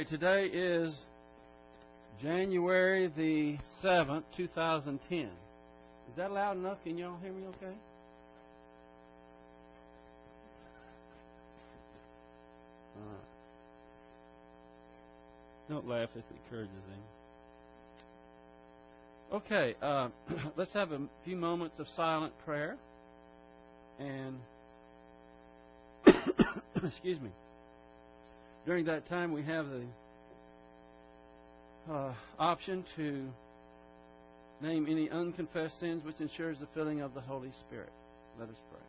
Today is January the 7th, 2010. Is that loud enough? Can y'all hear me okay? Don't laugh if it encourages them. Okay, let's have a few moments of silent prayer. And, excuse me. During that time, we have the option to name any unconfessed sins, which ensures the filling of the Holy Spirit. Let us pray.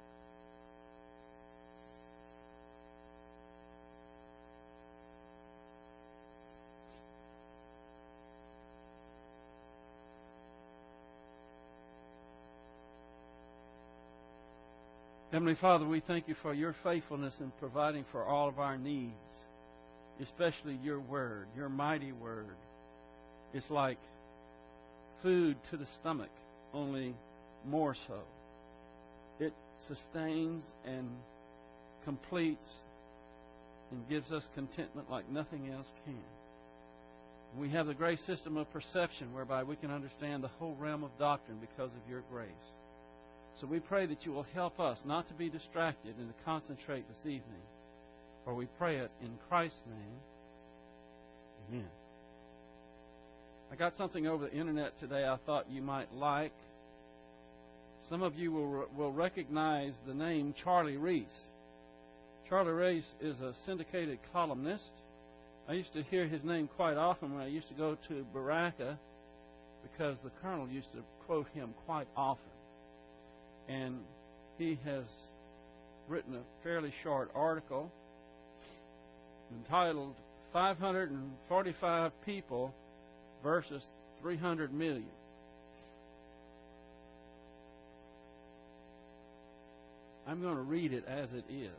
Heavenly Father, we thank you for your faithfulness in providing for all of our needs, especially your word, your mighty word. It's like food to the stomach, only more so. It sustains and completes and gives us contentment like nothing else can. We have the great system of perception whereby we can understand the whole realm of doctrine because of your grace. So we pray that you will help us not to be distracted and to concentrate this evening. For we pray it in Christ's name. Amen. I got something over the internet today I thought you might like. Some of you will recognize the name Charlie Reese. Charlie Reese is a syndicated columnist. I used to hear his name quite often when I used to go to Baraka because the colonel used to quote him quite often. And he has written a fairly short article entitled 545 People versus 300 Million. I'm going to read it as it is.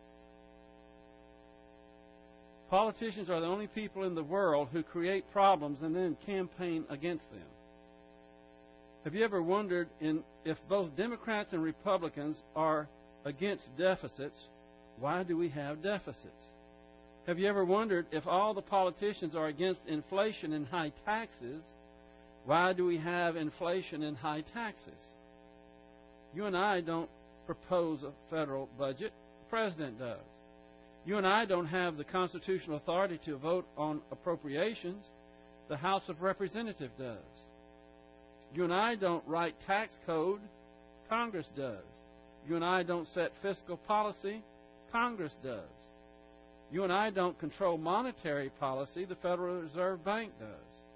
Politicians are the only people in the world who create problems and then campaign against them. Have you ever wondered if both Democrats and Republicans are against deficits, why do we have deficits? Have you ever wondered if all the politicians are against inflation and high taxes, why do we have inflation and high taxes? You and I don't propose a federal budget. The President does. You and I don't have the constitutional authority to vote on appropriations. The House of Representatives does. You and I don't write tax code. Congress does. You and I don't set fiscal policy. Congress does. You and I don't control monetary policy. The Federal Reserve Bank does.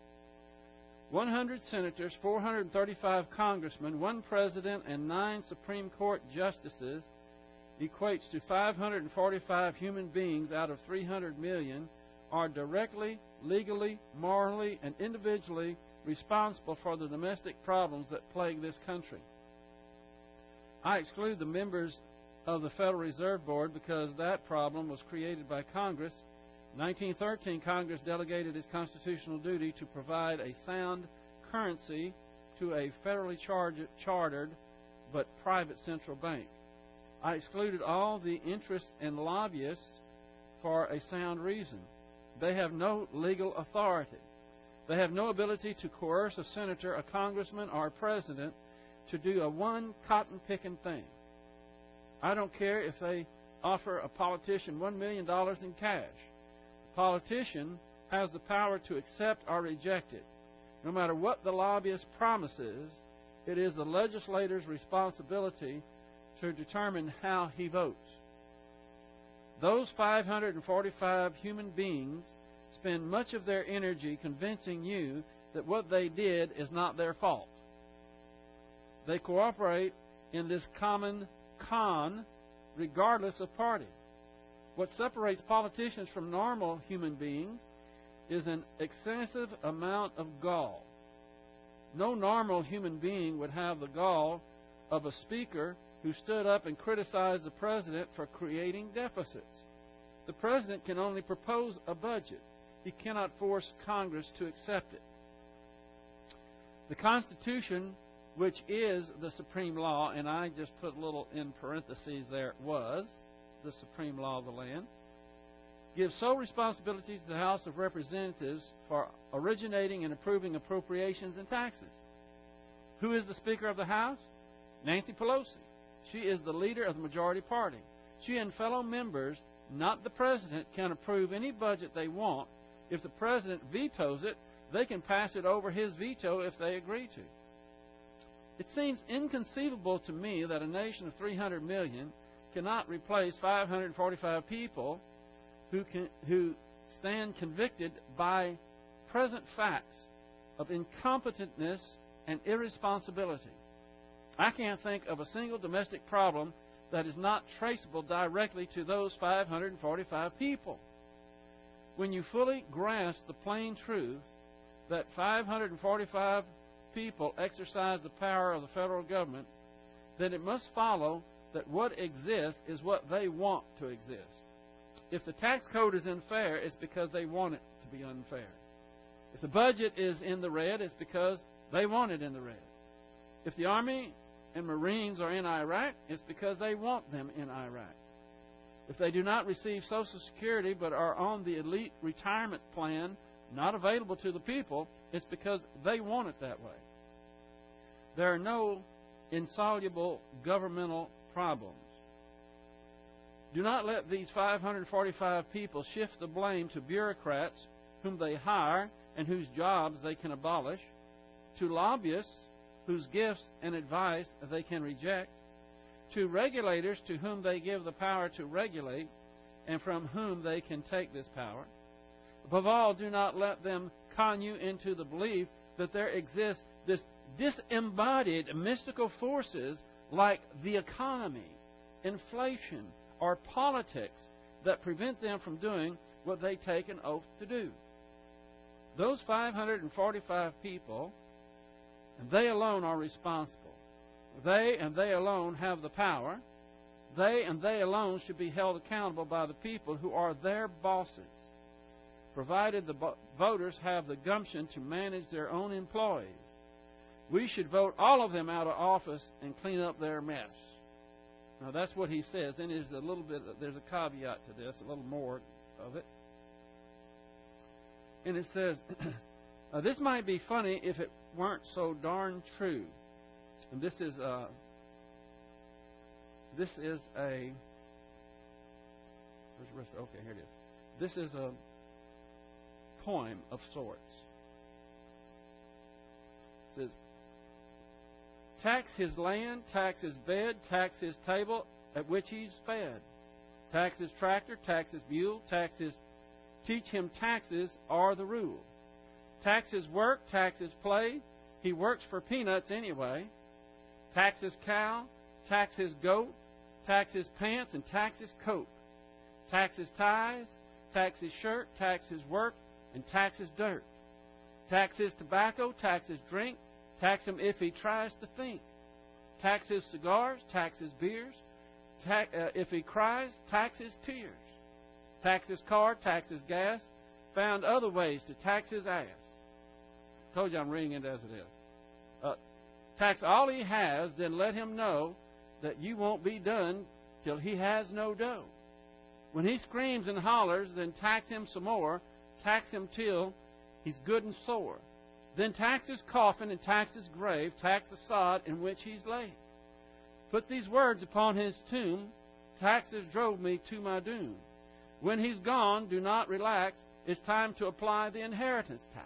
100 senators, 435 congressmen, 1 president, and 9 Supreme Court justices equates to 545 human beings out of 300 million are directly, legally, morally, and individually responsible for the domestic problems that plague this country. I exclude the members of the Federal Reserve Board because that problem was created by Congress. In 1913, Congress delegated its constitutional duty to provide a sound currency to a federally chartered but private central bank. I excluded all the interests and lobbyists for a sound reason. They have no legal authority. They have no ability to coerce a senator, a congressman, or a president to do a one cotton-picking thing. I don't care if they offer a politician $1 million in cash. The politician has the power to accept or reject it. No matter what the lobbyist promises, it is the legislator's responsibility to determine how he votes. Those 545 human beings spend much of their energy convincing you that what they did is not their fault. They cooperate in this common con regardless of party. What separates politicians from normal human beings is an excessive amount of gall. No normal human being would have the gall of a speaker who stood up and criticized the president for creating deficits. The president can only propose a budget. He cannot force Congress to accept it. The Constitution, which is the supreme law, and I just put a little in parentheses there, was the supreme law of the land, gives sole responsibility to the House of Representatives for originating and approving appropriations and taxes. Who is the Speaker of the House? Nancy Pelosi. She is the leader of the majority party. She and fellow members, not the President, can approve any budget they want. If the President vetoes it, they can pass it over his veto if they agree to. It seems inconceivable to me that a nation of 300 million cannot replace 545 people who stand convicted by present facts of incompetentness and irresponsibility. I can't think of a single domestic problem that is not traceable directly to those 545 people. When you fully grasp the plain truth that 545 people exercise the power of the federal government, then it must follow that what exists is what they want to exist. If the tax code is unfair, it's because they want it to be unfair. If the budget is in the red, it's because they want it in the red. If the Army and Marines are in Iraq, it's because they want them in Iraq. If they do not receive Social Security but are on the elite retirement plan not available to the people, it's because they want it that way. There are no insoluble governmental problems. Do not let these 545 people shift the blame to bureaucrats whom they hire and whose jobs they can abolish, to lobbyists whose gifts and advice they can reject, to regulators to whom they give the power to regulate and from whom they can take this power. Above all, do not let them con you into the belief that there exists this disembodied mystical forces like the economy, inflation, or politics that prevent them from doing what they take an oath to do. Those 545 people, and they alone are responsible. They and they alone have the power. They and they alone should be held accountable by the people who are their bosses, provided the voters have the gumption to manage their own employees. We should vote all of them out of office and clean up their mess. Now that's what he says. Then there's a caveat to this, a little more of it. And it says, this might be funny if it weren't so darn true. And this is a where's the rest? Okay, here it is. This is a poem of sorts. It says, tax his land, tax his bed, tax his table at which he's fed. Tax his tractor, tax his mule, tax his teach him taxes are the rule. Tax his work, tax his play. He works for peanuts anyway. Tax his cow, tax his goat, tax his pants, and tax his coat. Tax his ties, tax his shirt, tax his work, and tax his dirt. Tax his tobacco, tax his drink, tax him if he tries to think. Tax his cigars, tax his beers. If he cries, tax his tears. Tax his car, tax his gas. Found other ways to tax his ass. Told you I'm reading it as it is. Tax all he has, then let him know that you won't be done till he has no dough. When he screams and hollers, then tax him some more. Tax him till he's good and sore. Then tax his coffin and tax his grave. Tax the sod in which he's laid. Put these words upon his tomb. Taxes drove me to my doom. When he's gone, do not relax. It's time to apply the inheritance tax.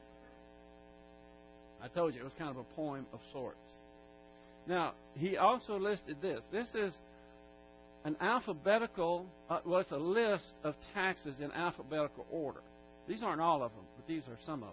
I told you it was kind of a poem of sorts. Now, he also listed this. This is an alphabetical, it's a list of taxes in alphabetical order. These aren't all of them, but these are some of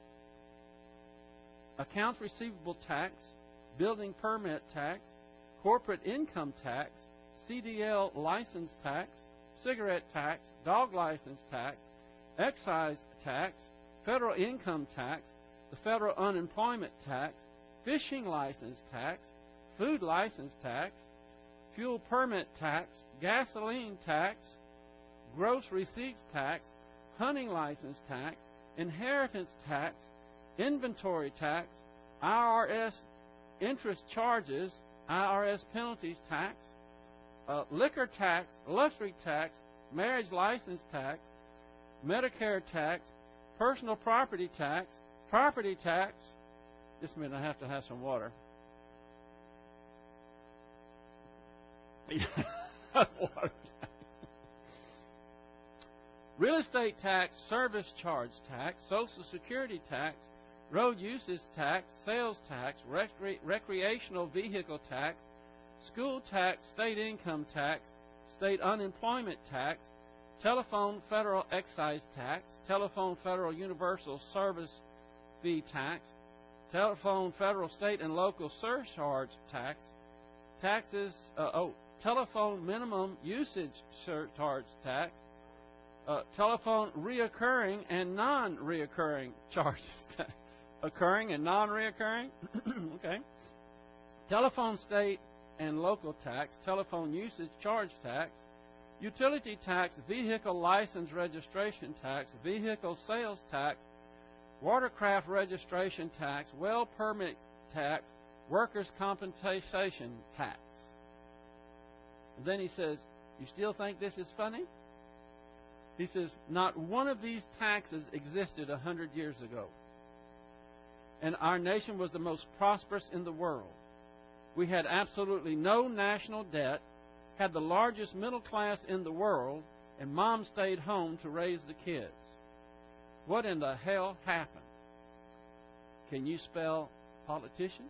them. Accounts receivable tax, building permit tax, corporate income tax, CDL license tax, cigarette tax, dog license tax, excise tax, federal income tax, the federal unemployment tax, fishing license tax, food license tax, fuel permit tax, gasoline tax, gross receipts tax, hunting license tax, inheritance tax, inventory tax, IRS interest charges, IRS penalties tax, liquor tax, luxury tax, marriage license tax, Medicare tax, personal property tax, property tax. Just a minute, I have to have some water. Water tax. Real estate tax, service charge tax, Social Security tax, road usage tax, sales tax, recreational vehicle tax, school tax, state income tax, state unemployment tax, telephone federal excise tax, telephone federal universal service fee tax, telephone federal, state, and local surcharge tax, telephone minimum usage surcharge tax, telephone reoccurring and non-reoccurring charges, occurring and non-reoccurring, okay, telephone state and local tax, telephone usage charge tax, utility tax, vehicle license registration tax, vehicle sales tax, watercraft registration tax, well permit tax, workers' compensation tax. And then he says, you still think this is funny? He says, not one of these taxes existed 100 years ago. And our nation was the most prosperous in the world. We had absolutely no national debt, had the largest middle class in the world, and Mom stayed home to raise the kids. What in the hell happened? Can you spell politicians?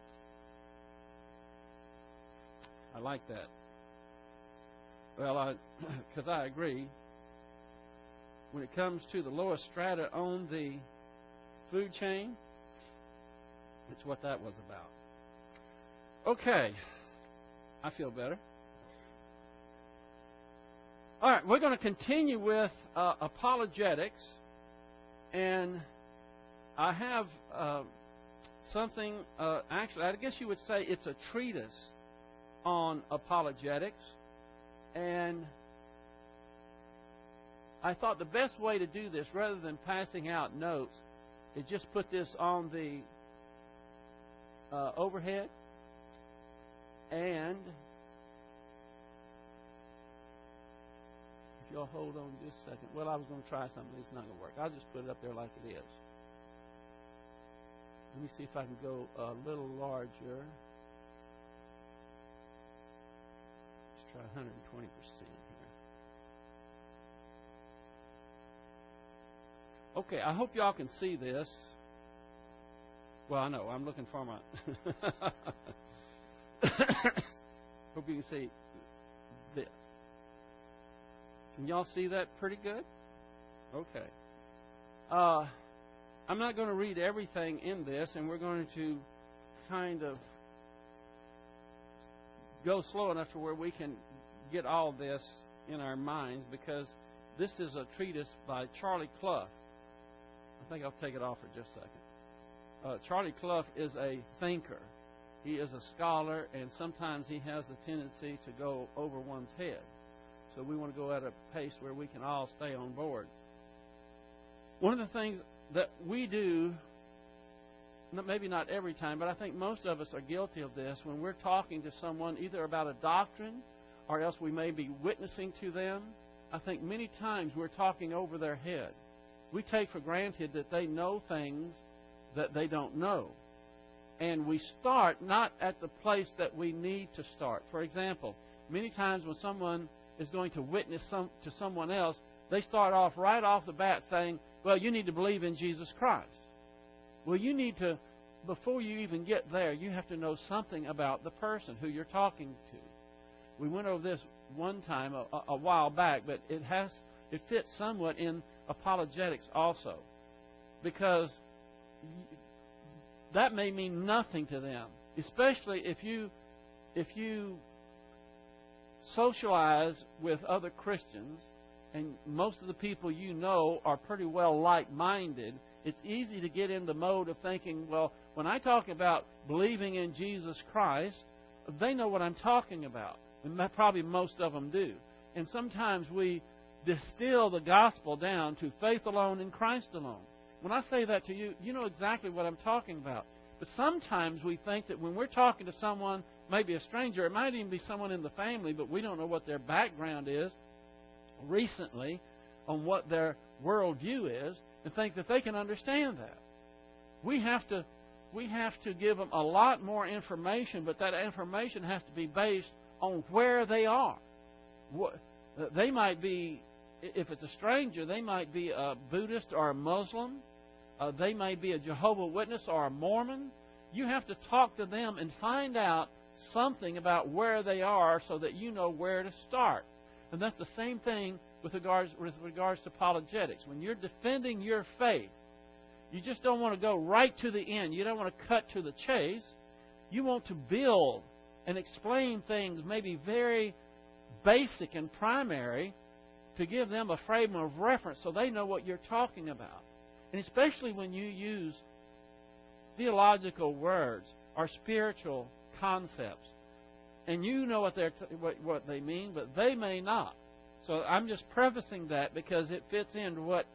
I like that. Well, because I agree. When it comes to the lowest strata on the food chain, it's what that was about. Okay. I feel better. All right, we're going to continue with apologetics. And I have something, actually, I guess you would say it's a treatise on apologetics. And I thought the best way to do this, rather than passing out notes, is just put this on the overhead. And if you'll hold on just a second. Well, I was going to try something. It's not going to work. I'll just put it up there like it is. Let me see if I can go a little larger. Let's try 120% here. Okay, I hope y'all can see this. Well, I know. I'm looking for my... Hope you can see this. Can y'all see that pretty good? Okay. I'm not going to read everything in this, and we're going to kind of go slow enough to where we can get all this in our minds, because this is a treatise by Charlie Clough. I think I'll take it off for just a second. Charlie Clough is a thinker. He is a scholar, and sometimes he has a tendency to go over one's head. So we want to go at a pace where we can all stay on board. One of the things that we do, maybe not every time, but I think most of us are guilty of this, when we're talking to someone either about a doctrine or else we may be witnessing to them, I think many times we're talking over their head. We take for granted that they know things that they don't know. And we start not at the place that we need to start. For example, many times when someone is going to witness to someone else, they start off right off the bat saying, well, you need to believe in Jesus Christ. Well, you need to, before you even get there, you have to know something about the person who you're talking to. We went over this one time a while back, but it fits somewhat in apologetics also, because that may mean nothing to them, especially if you socialize with other Christians, and most of the people you know are pretty well like-minded. It's easy to get in the mode of thinking, well, when I talk about believing in Jesus Christ, they know what I'm talking about. And probably most of them do. And sometimes we distill the gospel down to faith alone in Christ alone. When I say that to you, you know exactly what I'm talking about. But sometimes we think that when we're talking to someone, maybe a stranger, it might even be someone in the family, but we don't know what their background is, recently on what their worldview is and think that they can understand that. We have to give them a lot more information, but that information has to be based on where they are. They might be, if it's a stranger, they might be a Buddhist or a Muslim. They may be a Jehovah's Witness or a Mormon. You have to talk to them and find out something about where they are so that you know where to start. And that's the same thing with regards to apologetics. When you're defending your faith, you just don't want to go right to the end. You don't want to cut to the chase. You want to build and explain things maybe very basic and primary to give them a frame of reference so they know what you're talking about. And especially when you use theological words or spiritual concepts, and you know what they mean, but they may not. So I'm just prefacing that because it fits into what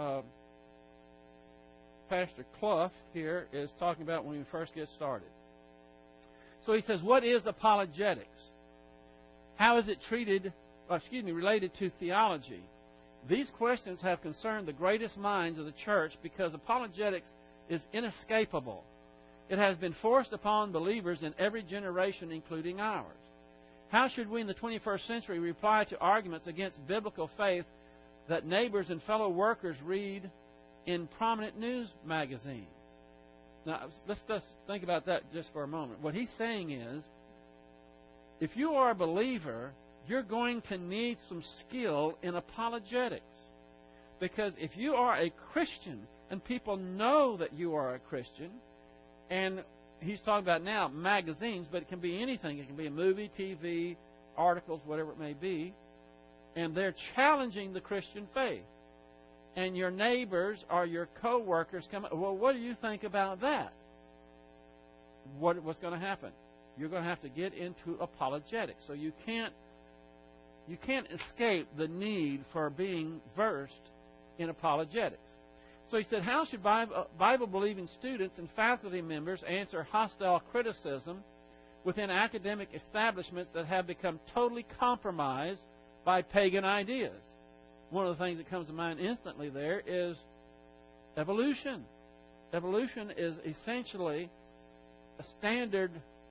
Pastor Clough here is talking about when we first get started. So he says, what is apologetics? How is it related to theology? These questions have concerned the greatest minds of the church because apologetics is inescapable. It has been forced upon believers in every generation, including ours. How should we in the 21st century reply to arguments against biblical faith that neighbors and fellow workers read in prominent news magazines? Now, let's just think about that just for a moment. What he's saying is, if you are a believer, you're going to need some skill in apologetics. Because if you are a Christian and people know that you are a Christian, and he's talking about now magazines, but it can be anything. It can be a movie, TV, articles, whatever it may be. And they're challenging the Christian faith. And your neighbors or your co-workers come, well, what do you think about that? What's going to happen? You're going to have to get into apologetics. So you can't escape the need for being versed in apologetics. So he said, how should Bible-believing students and faculty members answer hostile criticism within academic establishments that have become totally compromised by pagan ideas? One of the things that comes to mind instantly there is evolution. Evolution is essentially a standard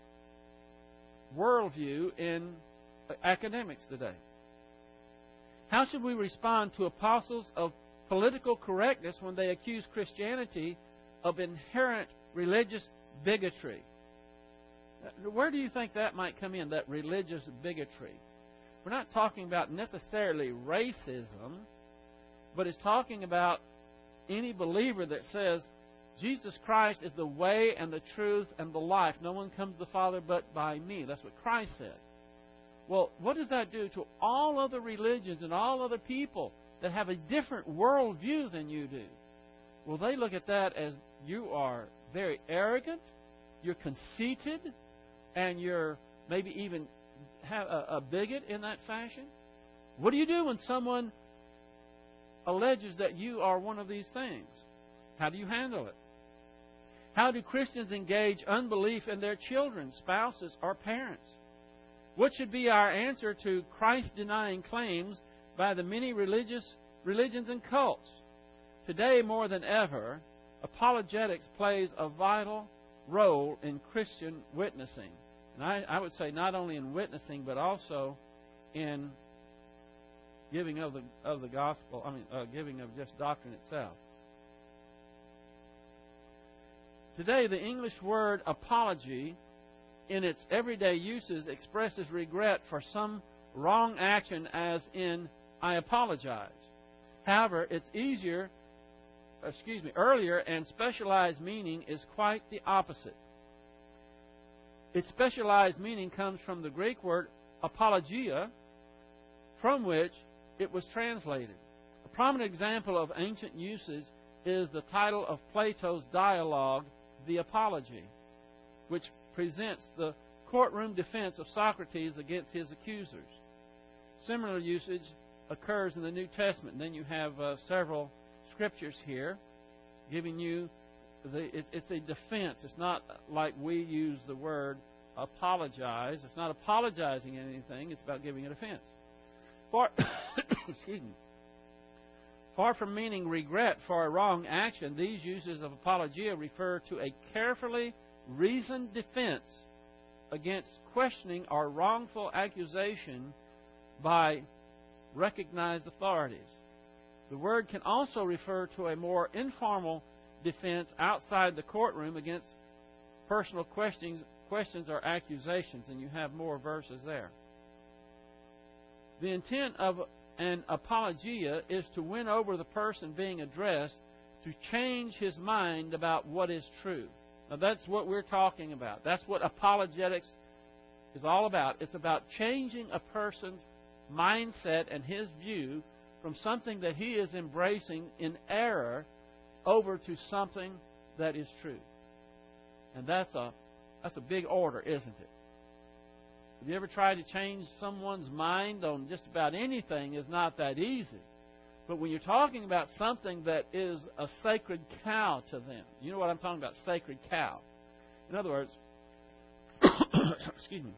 worldview in academics today. How should we respond to apostles of political correctness when they accuse Christianity of inherent religious bigotry? Where do you think that might come in, that religious bigotry? We're not talking about necessarily racism, but it's talking about any believer that says Jesus Christ is the way and the truth and the life. No one comes to the Father but by me. That's what Christ said. Well, what does that do to all other religions and all other people that have a different worldview than you do? Well, they look at that as you are very arrogant, you're conceited, and you're maybe even have a bigot in that fashion. What do you do when someone alleges that you are one of these things? How do you handle it? How do Christians engage unbelief in their children, spouses, or parents? What should be our answer to Christ-denying claims by the many religions and cults? Today, more than ever, apologetics plays a vital role in Christian witnessing. And I would say not only in witnessing, but also in giving of the gospel. Giving of just doctrine itself. Today, the English word apology, in its everyday uses, expresses regret for some wrong action, as in I apologize. However, its earlier and specialized meaning is quite the opposite. Its specialized meaning comes from the Greek word apologia, from which it was translated. A prominent example of ancient usage is the title of Plato's dialogue, The Apology, which presents the courtroom defense of Socrates against his accusers. Similar usage occurs in the New Testament. And then you have several scriptures here giving you it's a defense. It's not like we use the word apologize. It's not apologizing in anything. It's about giving a defense. Excuse me. Far from meaning regret for a wrong action, these uses of apologia refer to a carefully reasoned defense against questioning or wrongful accusation by recognized authorities. The word can also refer to a more informal defense outside the courtroom against personal questions or accusations, and you have more verses there. The intent of an apologia is to win over the person being addressed to change his mind about what is true. Now, that's what we're talking about. That's what apologetics is all about. It's about changing a person's mindset and his view from something that he is embracing in error over to something that is true. And that's a big order, isn't it? Have you ever tried to change someone's mind on just about anything? It's not that easy. But when you're talking about something that is a sacred cow to them, you know what I'm talking about, sacred cow. In other words, excuse me,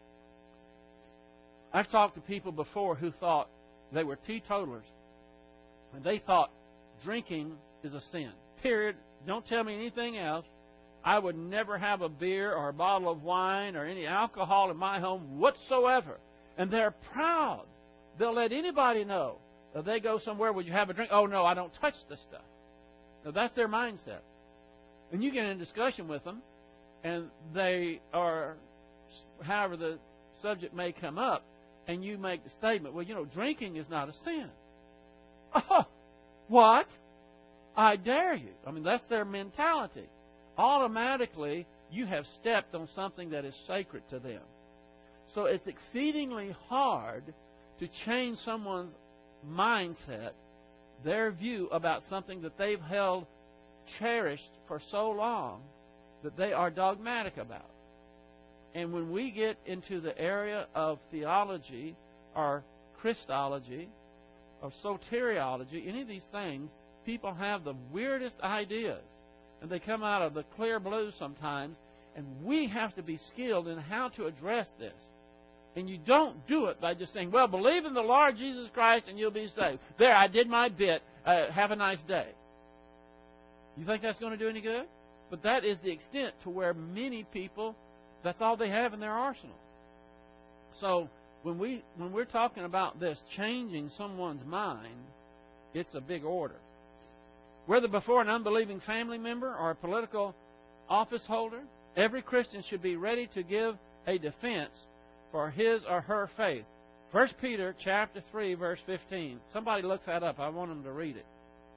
I've talked to people before who thought they were teetotalers, and they thought drinking is a sin. Period. Don't tell me anything else. I would never have a beer or a bottle of wine or any alcohol in my home whatsoever. And they're proud. They'll let anybody know. If they go somewhere, would you have a drink? Oh, no, I don't touch this stuff. Now, that's their mindset. And you get in a discussion with them, and they are, however the subject may come up, and you make the statement, well, you know, drinking is not a sin. Oh, what? I dare you. I mean, that's their mentality. Automatically, you have stepped on something that is sacred to them. So it's exceedingly hard to change someone's mindset, their view about something that they've held cherished for so long that they are dogmatic about. And when we get into the area of theology or Christology or soteriology, any of these things, people have the weirdest ideas. And they come out of the clear blue sometimes. And we have to be skilled in how to address this. And you don't do it by just saying, well, believe in the Lord Jesus Christ and you'll be saved. There, I did my bit. Have a nice day. You think that's going to do any good? But that is the extent to where many people, that's all they have in their arsenal. So when we're talking about this, changing someone's mind, it's a big order. Whether before an unbelieving family member or a political office holder, every Christian should be ready to give a defense for his or her faith. 1 Peter chapter 3, verse 15. Somebody look that up. I want them to read it.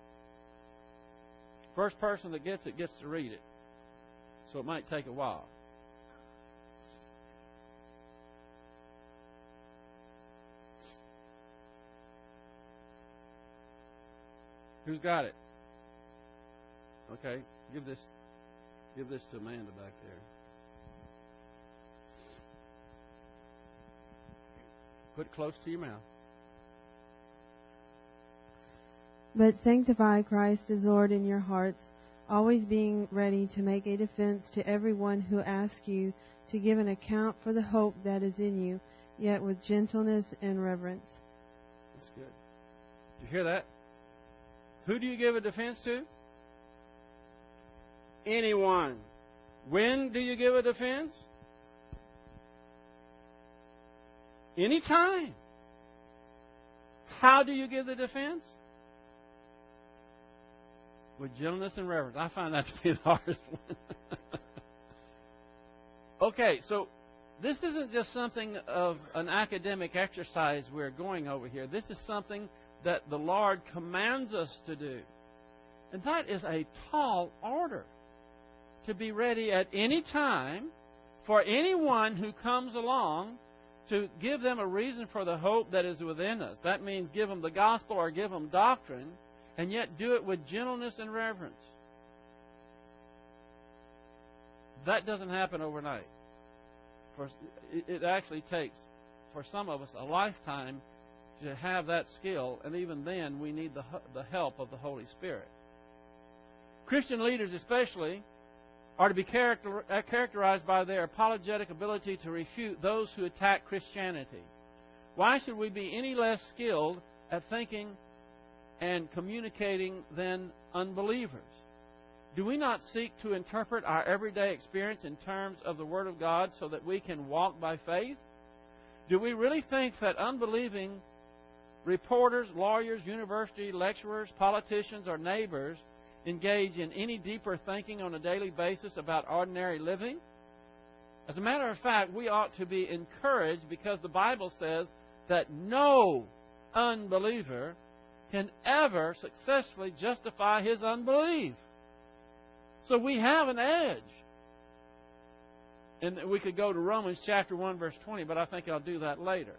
First person that gets it gets to read it. So it might take a while. Who's got it? Okay, give this to Amanda back there. Put it close to your mouth. But sanctify Christ as Lord in your hearts, always being ready to make a defense to everyone who asks you to give an account for the hope that is in you, yet with gentleness and reverence. That's good. Did you hear that? Who do you give a defense to? Anyone. When do you give a defense? Anytime. How do you give the defense? With gentleness and reverence. I find that to be the hardest one. Okay, so this isn't just something of an academic exercise we're going over here. This is something that the Lord commands us to do. And that is a tall order. To be ready at any time for anyone who comes along to give them a reason for the hope that is within us. That means give them the gospel or give them doctrine, and yet do it with gentleness and reverence. That doesn't happen overnight. It actually takes, for some of us, a lifetime to have that skill, and even then we need the help of the Holy Spirit. Christian leaders especially are to be characterized by their apologetic ability to refute those who attack Christianity. Why should we be any less skilled at thinking and communicating than unbelievers? Do we not seek to interpret our everyday experience in terms of the Word of God so that we can walk by faith? Do we really think that unbelieving reporters, lawyers, university lecturers, politicians, or neighbors engage in any deeper thinking on a daily basis about ordinary living? As a matter of fact, we ought to be encouraged because the Bible says that no unbeliever can ever successfully justify his unbelief. So we have an edge. And we could go to Romans chapter 1, verse 20, but I think I'll do that later.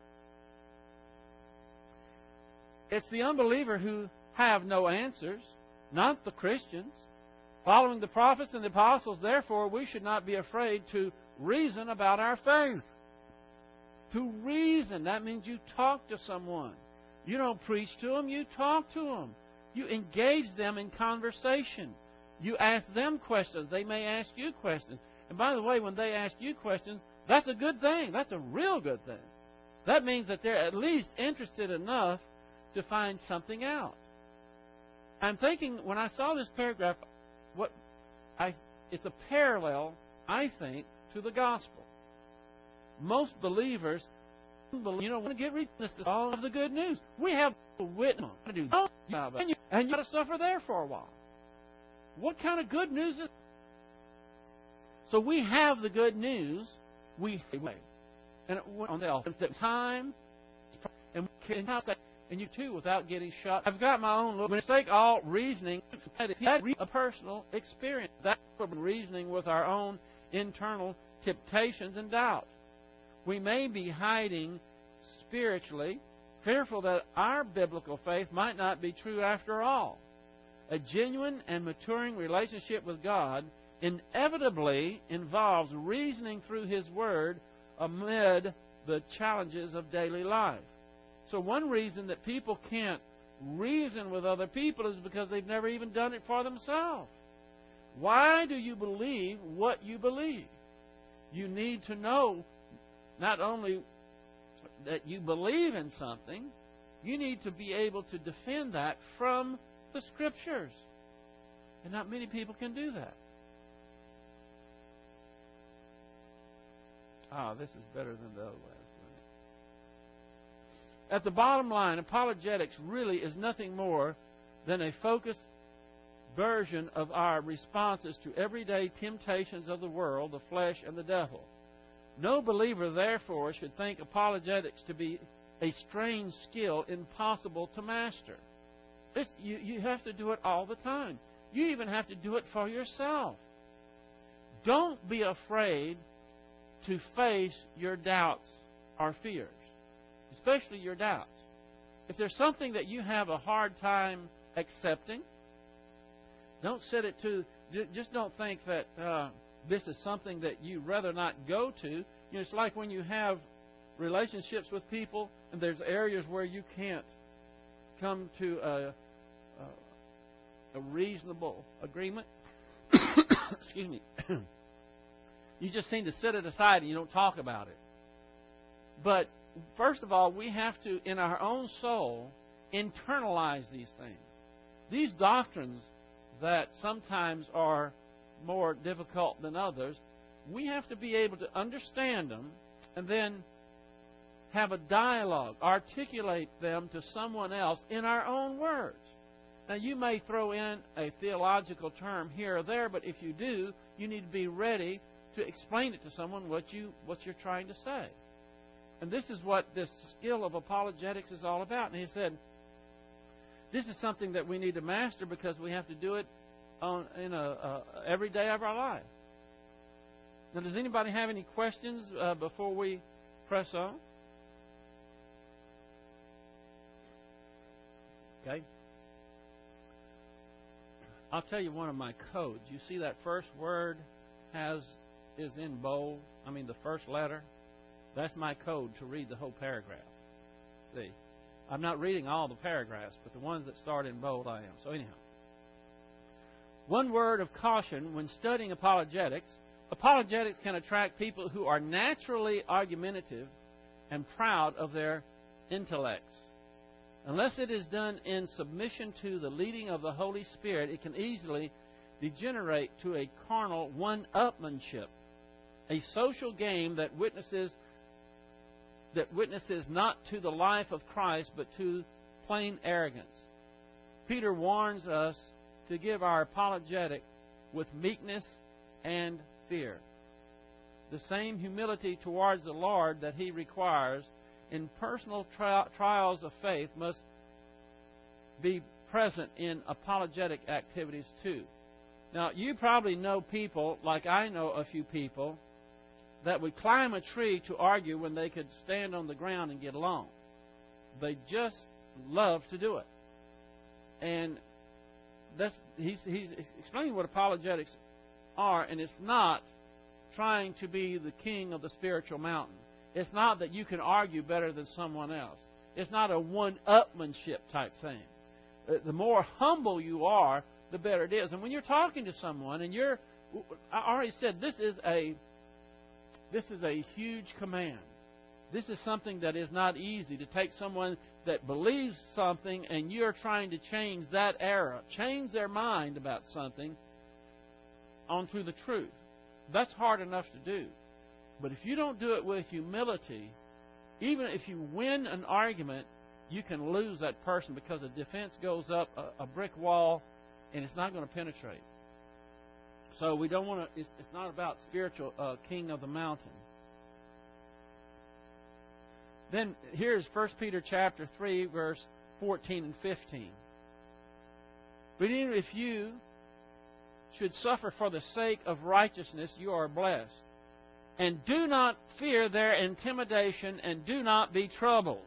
It's the unbeliever who have no answers, not the Christians. Following the prophets and the apostles, therefore, we should not be afraid to reason about our faith. To reason, that means you talk to someone. You don't preach to them, you talk to them. You engage them in conversation. You ask them questions. They may ask you questions. And by the way, when they ask you questions, that's a good thing. That's a real good thing. That means that they're at least interested enough to find something out. I'm thinking, when I saw this paragraph, it's a parallel, I think, to the gospel. Most believers, want to get witness to all of the good news. We have a witness to do, and you got to suffer there for a while. What kind of good news is it? So we have the good news. And on the time, and you too, without getting shot. I've got my own little mistake. All reasoning, a personal experience. That's reasoning with our own internal temptations and doubts. We may be hiding spiritually, fearful that our biblical faith might not be true after all. A genuine and maturing relationship with God inevitably involves reasoning through His Word amid the challenges of daily life. So one reason that people can't reason with other people is because they've never even done it for themselves. Why do you believe what you believe? You need to know not only that you believe in something, you need to be able to defend that from the Scriptures. And not many people can do that. This is better than the other way. At the bottom line, apologetics really is nothing more than a focused version of our responses to everyday temptations of the world, the flesh, and the devil. No believer, therefore, should think apologetics to be a strange skill impossible to master. You have to do it all the time. You even have to do it for yourself. Don't be afraid to face your doubts or fears, especially your doubts. If there's something that you have a hard time accepting, don't set it to. Just don't think that this is something that you'd rather not go to. It's like when you have relationships with people, and there's areas where you can't come to a reasonable agreement. Excuse me. You just seem to set it aside and you don't talk about it. But first of all, we have to, in our own soul, internalize these things. These doctrines that sometimes are more difficult than others, we have to be able to understand them and then have a dialogue, articulate them to someone else in our own words. Now, you may throw in a theological term here or there, but if you do, you need to be ready to explain it to someone what you're trying to say. And this is what this skill of apologetics is all about. And he said, this is something that we need to master because we have to do it in every day of our life. Now, does anybody have any questions before we press on? Okay. I'll tell you one of my codes. You see that first word is in bold. The first letter. That's my code to read the whole paragraph. See, I'm not reading all the paragraphs, but the ones that start in bold I am. So anyhow, one word of caution when studying apologetics. Apologetics can attract people who are naturally argumentative and proud of their intellects. Unless it is done in submission to the leading of the Holy Spirit, it can easily degenerate to a carnal one-upmanship, a social game that witnesses not to the life of Christ, but to plain arrogance. Peter warns us to give our apologetic with meekness and fear. The same humility towards the Lord that He requires in personal trials of faith must be present in apologetic activities too. Now, you probably know people, like I know a few people, that would climb a tree to argue when they could stand on the ground and get along. They just love to do it. And he's explaining what apologetics are, and it's not trying to be the king of the spiritual mountain. It's not that you can argue better than someone else. It's not a one-upmanship type thing. The more humble you are, the better it is. And when you're talking to someone, and I already said this is a huge command. This is something that is not easy, to take someone that believes something and you're trying to change that error, change their mind about something onto the truth. That's hard enough to do. But if you don't do it with humility, even if you win an argument, you can lose that person because the defense goes up a brick wall and it's not going to penetrate. So we don't want to. It's not about spiritual king of the mountain. Then here's 1 Peter chapter 3, verse 14 and 15. But even if you should suffer for the sake of righteousness, you are blessed. And do not fear their intimidation, and do not be troubled.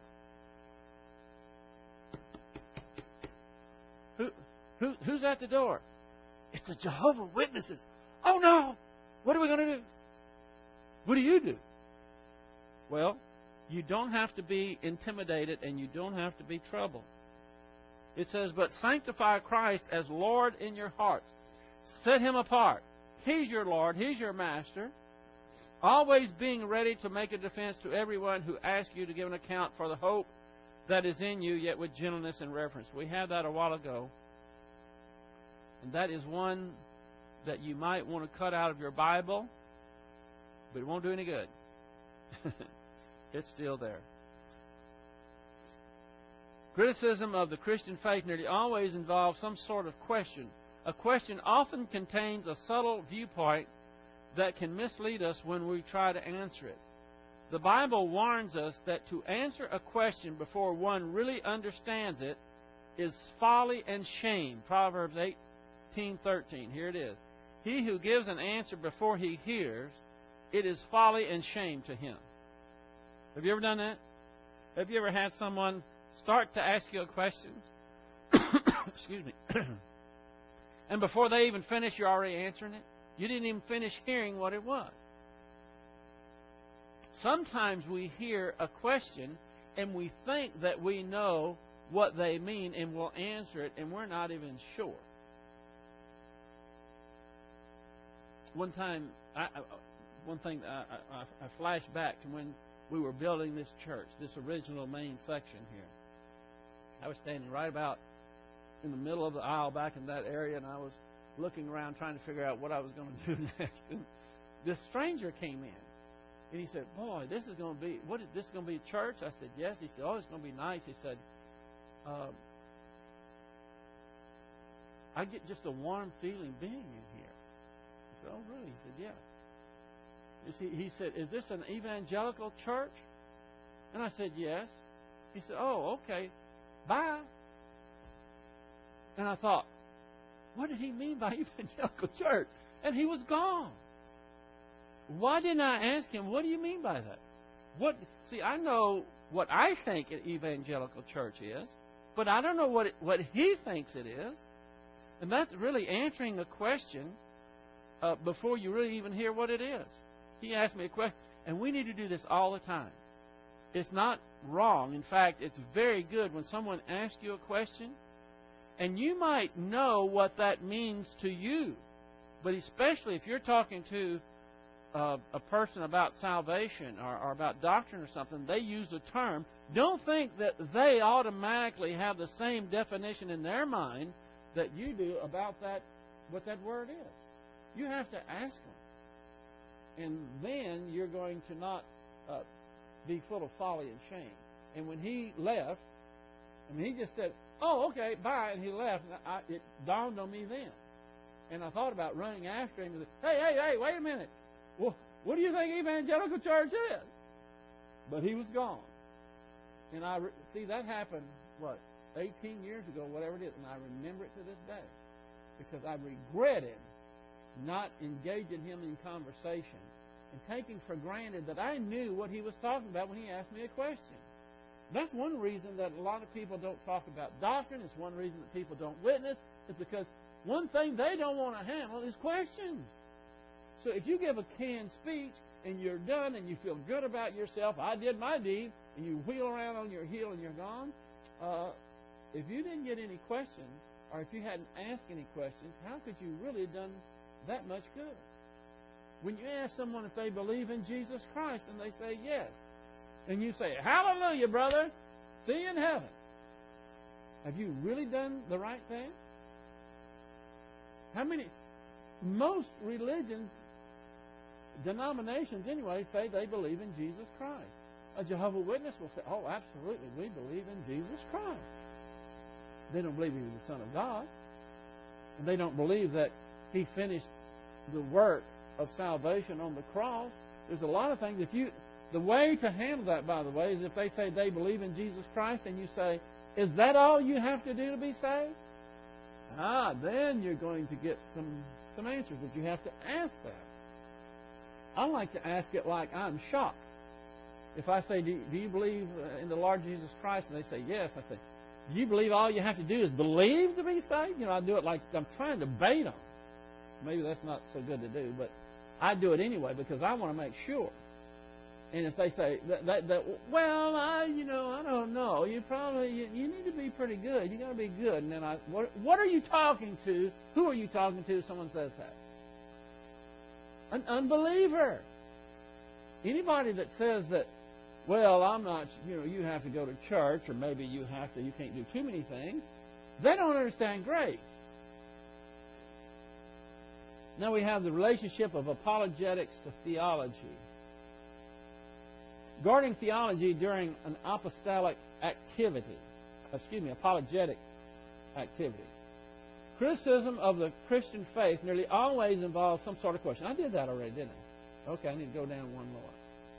Who's at the door? It's the Jehovah's Witnesses. Oh no! What are we going to do? What do you do? Well, you don't have to be intimidated, and you don't have to be troubled. It says, but sanctify Christ as Lord in your hearts. Set Him apart. He's your Lord. He's your Master. Always being ready to make a defense to everyone who asks you to give an account for the hope that is in you, yet with gentleness and reverence. We had that a while ago. And that is one that you might want to cut out of your Bible, but it won't do any good. It's still there. Criticism of the Christian faith nearly always involves some sort of question. A question often contains a subtle viewpoint that can mislead us when we try to answer it. The Bible warns us that to answer a question before one really understands it is folly and shame. Proverbs 18:13. Here it is. He who gives an answer before he hears, it is folly and shame to him. Have you ever done that? Have you ever had someone start to ask you a question? Excuse me. And before they even finish, you're already answering it? You didn't even finish hearing what it was. Sometimes we hear a question and we think that we know what they mean and we'll answer it, and we're not even sure. One time, I flash back to when we were building this church, this original main section here. I was standing right about in the middle of the aisle back in that area, and I was looking around trying to figure out what I was going to do next. And this stranger came in, and he said, "Boy, this is going to be, what is this going to be, a church?" I said, "Yes." He said, "Oh, it's going to be nice." He said, "I get just a warm feeling being in here." I said, "Oh, really?" He said, "Yeah." He said, "Is this an evangelical church?" And I said, "Yes." He said, "Oh, okay. Bye." And I thought, what did he mean by evangelical church? And he was gone. Why didn't I ask him, what do you mean by that? See, I know what I think an evangelical church is, but I don't know what he thinks it is. And that's really answering a question before you really even hear what it is. He asked me a question, and we need to do this all the time. It's not wrong. In fact, it's very good when someone asks you a question, and you might know what that means to you. But especially if you're talking to a person about salvation or about doctrine or something, they use a term, don't think that they automatically have the same definition in their mind that you do about that, what that word is. You have to ask them. And then you're going to not be full of folly and shame. And when he left, he just said, "Oh, okay, bye," and he left. And it dawned on me then. And I thought about running after him and said, hey, wait a minute. Well, what do you think Evangelical Church is? But he was gone. And see, that happened, 18 years ago, whatever it is, and I remember it to this day. Because I regretted not engaging him in conversation and taking for granted that I knew what he was talking about when he asked me a question. That's one reason that a lot of people don't talk about doctrine. It's one reason that people don't witness. It's because one thing they don't want to handle is questions. So if you give a canned speech and you're done and you feel good about yourself, I did my deed, and you wheel around on your heel and you're gone, if you didn't get any questions, or if you hadn't asked any questions, how could you really have done that much good? When you ask someone if they believe in Jesus Christ and they say yes, and you say, "Hallelujah, brother, see you in heaven," have you really done the right thing? Most religions, denominations anyway, say they believe in Jesus Christ. A Jehovah's Witness will say, "Oh, absolutely, we believe in Jesus Christ." They don't believe He was the Son of God. And they don't believe that He finished the work of salvation on the cross. There's a lot of things. The way to handle that, by the way, is if they say they believe in Jesus Christ and you say, "Is that all you have to do to be saved?" Then you're going to get some answers, but you have to ask that. I like to ask it like I'm shocked. If I say, do you believe in the Lord Jesus Christ? And they say, "Yes." I say, "Do you believe all you have to do is believe to be saved?" I do it like I'm trying to bait them. Maybe that's not so good to do, but I do it anyway because I want to make sure. And if they say, "Well, I don't know. You need to be pretty good. You got to be good." And then what are you talking to? Who are you talking to? Someone says that. An unbeliever. Anybody that says that, "Well, I'm not, you have to go to church, or maybe you can't do too many things," they don't understand grace. Now we have the relationship of apologetics to theology. Guarding theology during an apologetic activity. Criticism of the Christian faith nearly always involves some sort of question. I did that already, didn't I? Okay, I need to go down one more.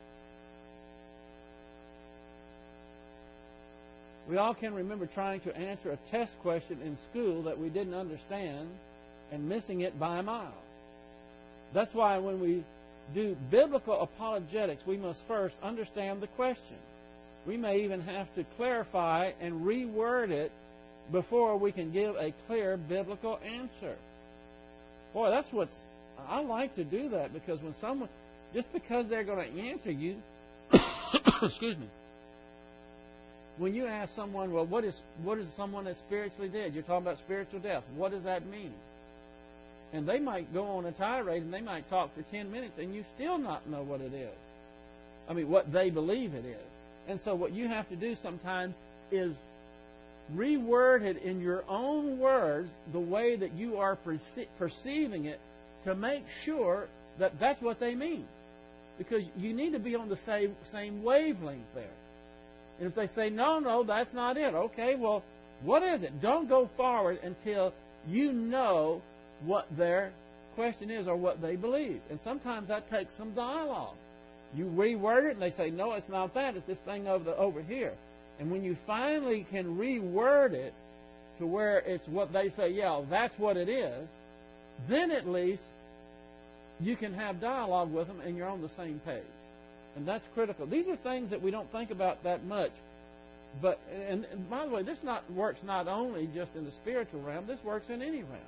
We all can remember trying to answer a test question in school that we didn't understand and missing it by a mile. That's why when we do biblical apologetics, we must first understand the question. We may even have to clarify and reword it before we can give a clear biblical answer. Boy, I like to do that, because when someone, just because they're going to answer you, excuse me, when you ask someone, "Well, what is someone that's spiritually dead?" You're talking about spiritual death. What does that mean? And they might go on a tirade and they might talk for 10 minutes and you still not know what it is. What they believe it is. And so what you have to do sometimes is reword it in your own words, the way that you are perceiving it, to make sure that that's what they mean. Because you need to be on the same wavelength there. And if they say, no, that's not it. Okay, well, what is it? Don't go forward until you know what their question is or what they believe. And sometimes that takes some dialogue. You reword it and they say, "No, it's not that. It's this thing over here." And when you finally can reword it to where it's what they say, "Yeah, that's what it is," then at least you can have dialogue with them and you're on the same page. And that's critical. These are things that we don't think about that much. But, and by the way, this works not only just in the spiritual realm, this works in any realm.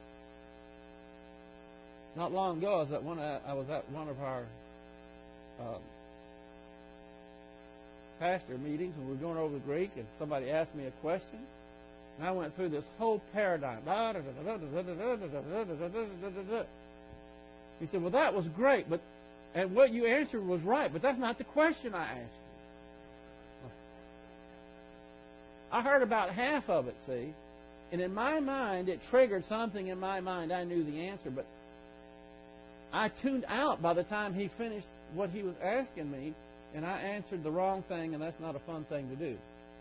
Not long ago, I was at one of our pastor meetings, and we were going over the Greek, and somebody asked me a question, and I went through this whole paradigm. He said, "Well, that was great, but And what you answered was right, but that's not the question I asked you. I heard about half of it, see? And in my mind, it triggered something in my mind. I knew the answer, but I tuned out by the time he finished what he was asking me, and I answered the wrong thing, and that's not a fun thing to do.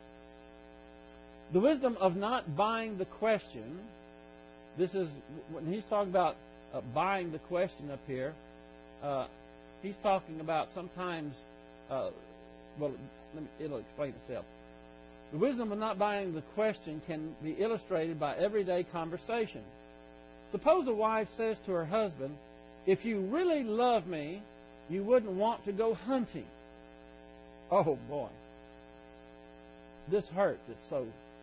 The wisdom of not buying the question, this is, when he's talking about buying the question up here, he's talking about sometimes, it'll explain itself. The wisdom of not buying the question can be illustrated by everyday conversation. Suppose a wife says to her husband, "If you really love me, you wouldn't want to go hunting." Oh boy. This hurts. It's so...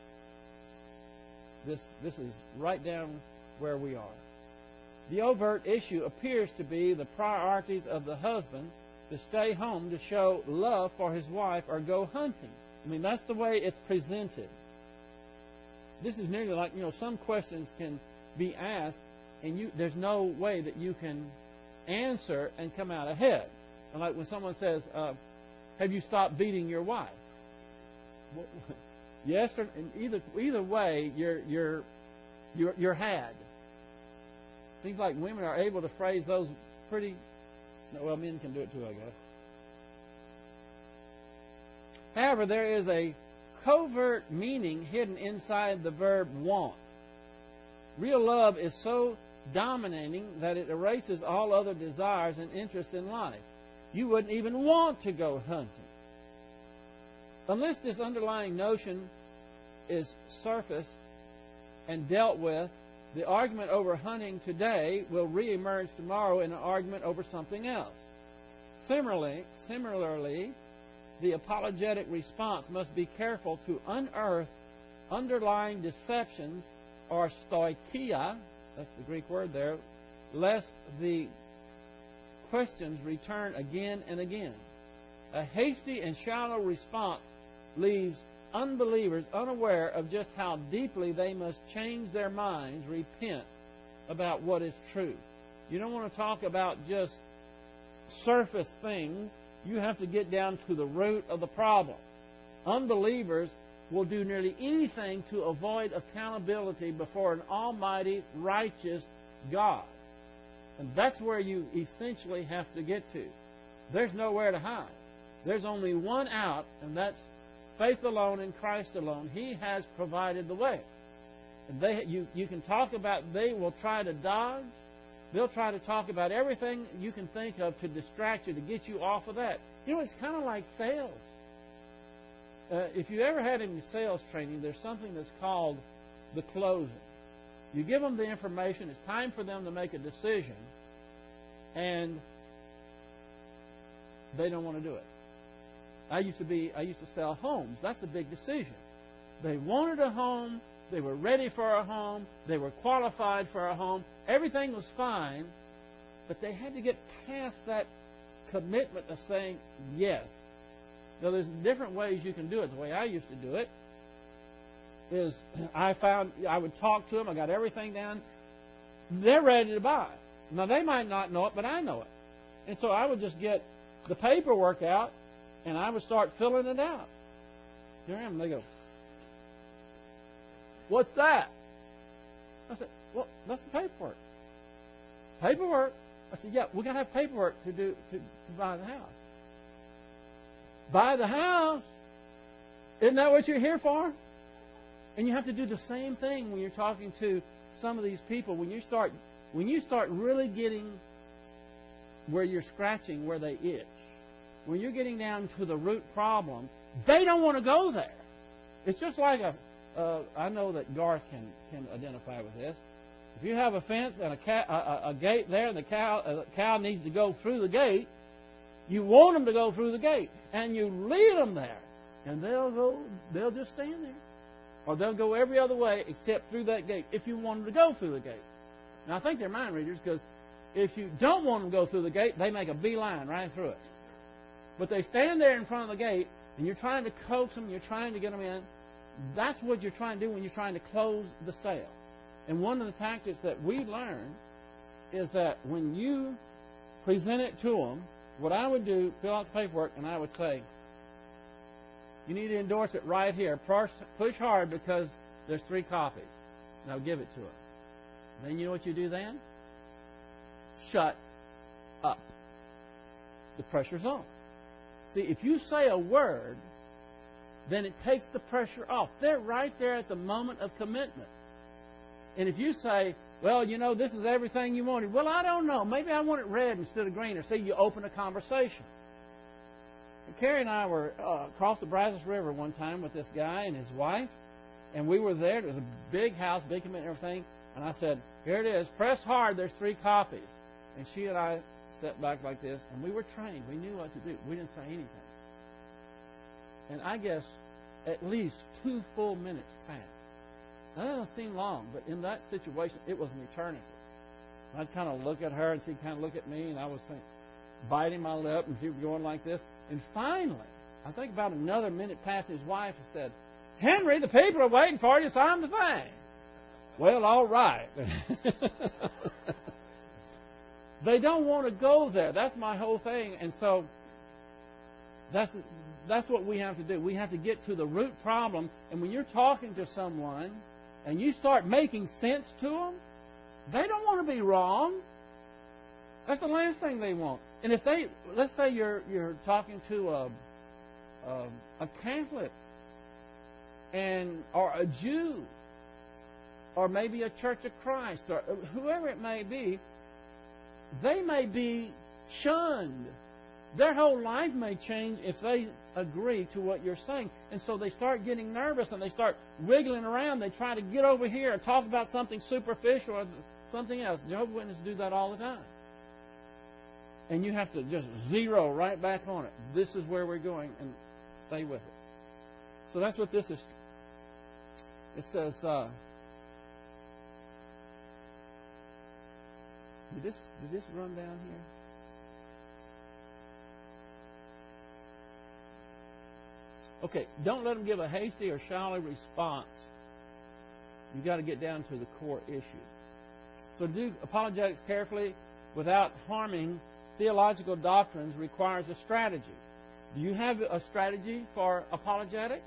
This is right down where we are. The overt issue appears to be the priorities of the husband to stay home to show love for his wife or go hunting. I mean, that's the way it's presented. This is nearly like, some questions can be asked and there's no way that you can answer and come out ahead. And like when someone says, "Have you stopped beating your wife?" Well, yes, or either way, you're had. Seems like women are able to phrase those pretty. Well, men can do it too, I guess. However, there is a covert meaning hidden inside the verb want. Real love is so dominating that it erases all other desires and interests in life. You wouldn't even want to go hunting. Unless this underlying notion is surfaced and dealt with, the argument over hunting today will reemerge tomorrow in an argument over something else. Similarly, the apologetic response must be careful to unearth underlying deceptions or stoicheia, that's the Greek word there, lest the questions return again and again. A hasty and shallow response leaves unbelievers unaware of just how deeply they must change their minds, repent about what is true. You don't want to talk about just surface things. You have to get down to the root of the problem. Unbelievers will do nearly anything to avoid accountability before an almighty, righteous God. And that's where you essentially have to get to. There's nowhere to hide. There's only one out, and that's faith alone in Christ alone. He has provided the way. And you can talk about, they will try to dodge. They'll try to talk about everything you can think of to distract you, to get you off of that. It's kind of like sales. If you ever had any sales training, there's something that's called the closing. You give them the information. It's time for them to make a decision. And they don't want to do it. I used to sell homes. That's a big decision. They wanted a home. They were ready for a home. They were qualified for a home. Everything was fine. But they had to get past that commitment of saying yes. Now, there's different ways you can do it. The way I used to do it is I would talk to them. I got everything down. They're ready to buy. Now, they might not know it, but I know it. And so I would just get the paperwork out, and I would start filling it out. Here I am. And they go, "What's that?" I said, "Well, that's the paperwork." "Paperwork?" I said, "Yeah, we're going to have paperwork to buy the house." "Buy the house? Isn't that what you're here for?" And you have to do the same thing when you're talking to some of these people. When you start really getting where you're scratching where they itch, when you're getting down to the root problem, they don't want to go there. It's just like I know that Garth can identify with this. If you have a fence and a gate there, and the cow needs to go through the gate, you want them to go through the gate, and you lead them there, and they'll just stand there, or they'll go every other way except through that gate. If you want them to go through the gate, now I think they're mind readers, because if you don't want them to go through the gate, they make a beeline right through it. But they stand there in front of the gate, and you're trying to coax them, you're trying to get them in. That's what you're trying to do when you're trying to close the sale. And one of the tactics that we learn is that when you present it to them, what I would do, fill out the paperwork, and I would say, you need to endorse it right here. Push hard because there's 3 copies. Now give it to them. Then you know what you do then? Shut up. The pressure's on. See, if you say a word, then it takes the pressure off. They're right there at the moment of commitment. And if you say, well, this is everything you wanted. Well, I don't know. Maybe I want it red instead of green. Or see, you open a conversation. And Carrie and I were across the Brazos River one time with this guy and his wife. And we were there. It was a big house, big commitment and everything. And I said, here it is. Press hard. There's 3 copies. And she and I sat back like this. And we were trained. We knew what to do. We didn't say anything. And I guess at least 2 full minutes passed. That doesn't seem long, but in that situation, it was an eternity. I'd kind of look at her, and she'd kind of look at me, and I was biting my lip, and she was going like this. And finally, I think about another minute passed, his wife said, Henry, the people are waiting for you to sign the thing. Well, all right. They don't want to go there. That's my whole thing. And so that's what we have to do. We have to get to the root problem. And when you're talking to someone and you start making sense to them, they don't want to be wrong. That's the last thing they want. And if let's say you're talking to a Catholic or a Jew or maybe a Church of Christ or whoever it may be, they may be shunned. Their whole life may change if they agree to what you're saying. And so they start getting nervous and they start wiggling around. They try to get over here and talk about something superficial or something else. Jehovah's Witnesses do that all the time. And you have to just zero right back on it. This is where we're going, and stay with it. So that's what this is. It says, did this run down here? Okay, don't let them give a hasty or shallow response. You've got to get down to the core issue. So do apologetics carefully without harming theological doctrines requires a strategy. Do you have a strategy for apologetics?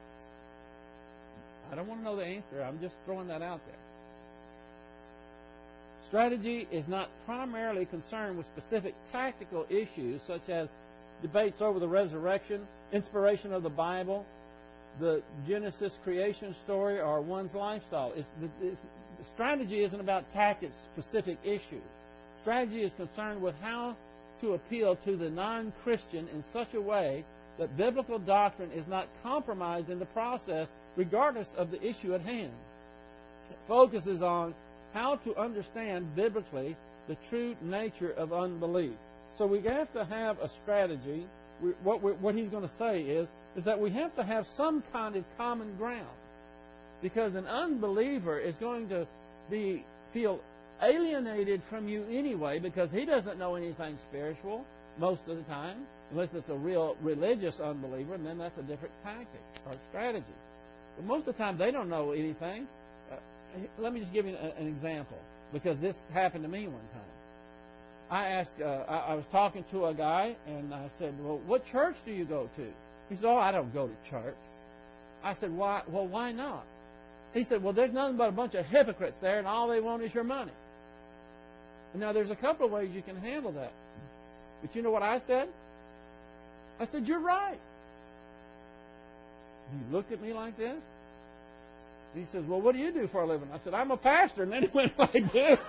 I don't want to know the answer. I'm just throwing that out there. Strategy is not primarily concerned with specific tactical issues such as debates over the resurrection, inspiration of the Bible, the Genesis creation story, or one's lifestyle. Strategy isn't about tactics, specific issues. Strategy is concerned with how to appeal to the non-Christian in such a way that biblical doctrine is not compromised in the process, regardless of the issue at hand. It focuses on how to understand biblically the true nature of unbelief. So we have to have a strategy. What he's going to say is that we have to have some kind of common ground. Because an unbeliever is going to feel alienated from you anyway, because he doesn't know anything spiritual most of the time, unless it's a real religious unbeliever, and then that's a different tactic or strategy. But most of the time they don't know anything. Let me just give you an example, because this happened to me one time. I was talking to a guy, and I said, well, what church do you go to? He said, I don't go to church. I said, why? Well, why not? He said, well, there's nothing but a bunch of hypocrites there, and all they want is your money. Now, there's a couple of ways you can handle that. But you know what I said? I said, you're right. He looked at me like this. And he says, well, what do you do for a living? I said, I'm a pastor. And then he went like this.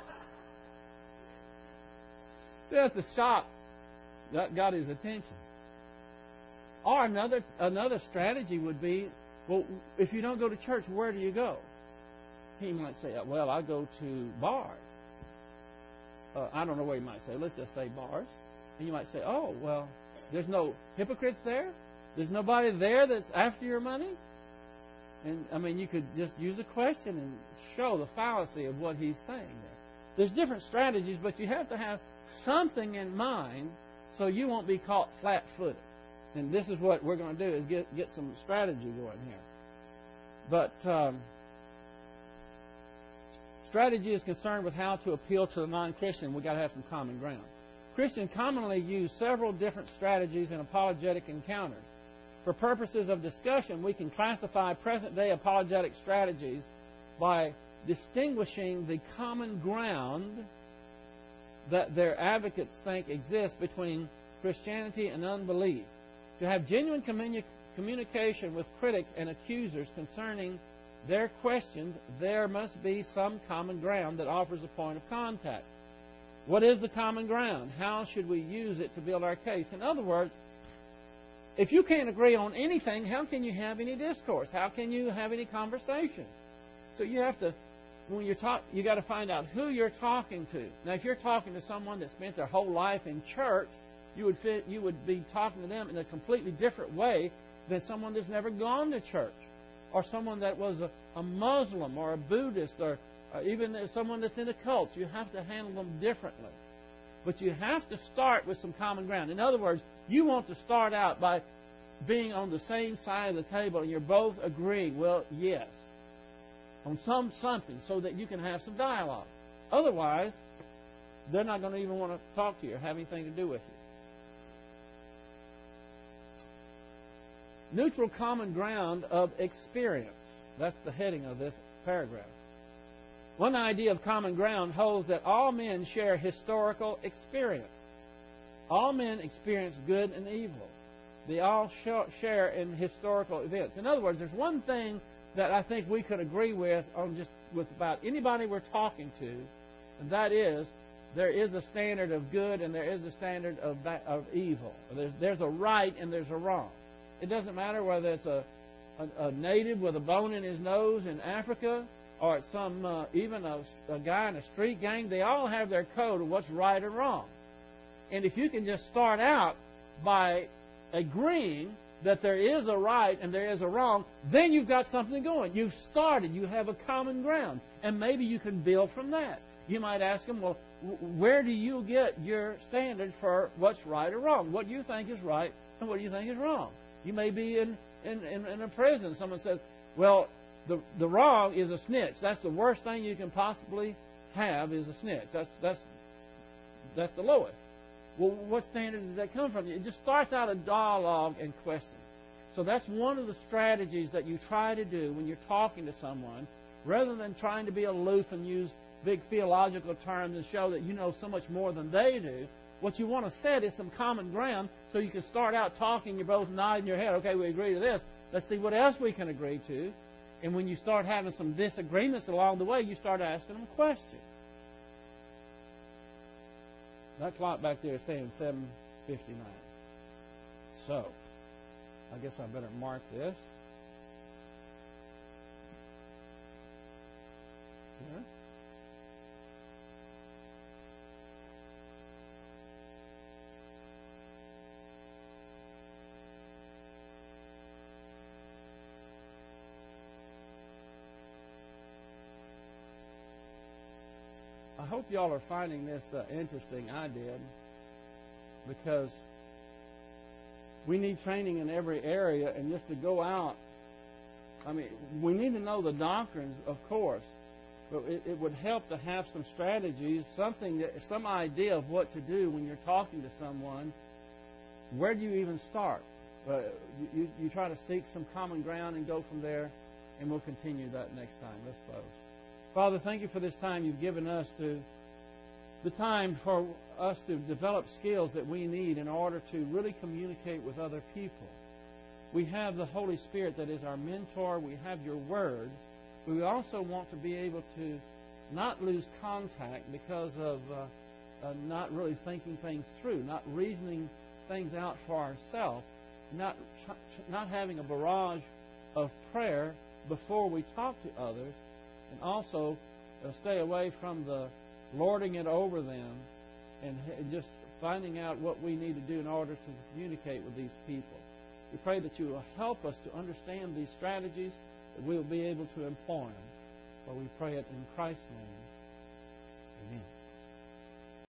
See, that's the shock that got his attention. Or another strategy would be, well, if you don't go to church, where do you go? He might say, well, I go to bars. I don't know what he might say. Let's just say bars. And you might say, oh, well, there's no hypocrites there? There's nobody there that's after your money? And, I mean, you could just use a question and show the fallacy of what he's saying there. There's different strategies, but you have to have something in mind so you won't be caught flat-footed. And this is what we're going to do, is get some strategy going here. But strategy is concerned with how to appeal to the non-Christian. We've got to have some common ground. Christians commonly use several different strategies in apologetic encounters. For purposes of discussion, we can classify present-day apologetic strategies by distinguishing the common ground that their advocates think exists between Christianity and unbelief. To have genuine communication with critics and accusers concerning their questions, there must be some common ground that offers a point of contact. What is the common ground? How should we use it to build our case? In other words, if you can't agree on anything, how can you have any discourse? How can you have any conversation? So you have to, when you talk, you got to find out who you're talking to. Now, if you're talking to someone that spent their whole life in church, you would be talking to them in a completely different way than someone that's never gone to church, or someone that was a Muslim or a Buddhist, or even someone that's in a cult. You have to handle them differently. But you have to start with some common ground. In other words, you want to start out by being on the same side of the table and you're both agreeing, well, yes, on something, so that you can have some dialogue. Otherwise, they're not going to even want to talk to you or have anything to do with you. Neutral common ground of experience. That's the heading of this paragraph. One idea of common ground holds that all men share historical experience. All men experience good and evil. They all share in historical events. In other words, there's one thing that I think we could agree with on just with about anybody we're talking to, and that is there is a standard of good and there is a standard of evil. There's a right and there's a wrong. It doesn't matter whether it's a native with a bone in his nose in Africa, or it's some even a guy in a street gang. They all have their code of what's right and wrong. And if you can just start out by agreeing that there is a right and there is a wrong, then you've got something going. You've started. You have a common ground. And maybe you can build from that. You might ask them, well, where do you get your standard for what's right or wrong? What you think is right and what you think is wrong? You may be in a prison. Someone says, well, the wrong is a snitch. That's the worst thing you can possibly have is a snitch. That's the lowest. Well, what standard does that come from? It just starts out a dialogue and question. So that's one of the strategies that you try to do when you're talking to someone, rather than trying to be aloof and use big theological terms and show that you know so much more than they do. What you want to set is some common ground so you can start out talking, you're both nodding your head, okay, we agree to this. Let's see what else we can agree to. And when you start having some disagreements along the way, you start asking them questions. That clock back there is saying 7:59. So, I guess I better mark this. Here. I hope y'all are finding this interesting. I did, because we need training in every area, and just to go out, I mean, we need to know the doctrines, of course, but it would help to have some strategies, some idea of what to do when you're talking to someone. Where do you even start? You try to seek some common ground and go from there, and we'll continue that next time. Let's close. Father, thank you for this time you've given us, the time for us to develop skills that we need in order to really communicate with other people. We have the Holy Spirit that is our mentor. We have your Word. But we also want to be able to not lose contact because of not really thinking things through, not reasoning things out for ourselves, not having a barrage of prayer before we talk to others, and also stay away from the lording it over them and just finding out what we need to do in order to communicate with these people. We pray that you will help us to understand these strategies, that we will be able to employ them. For we pray it in Christ's name.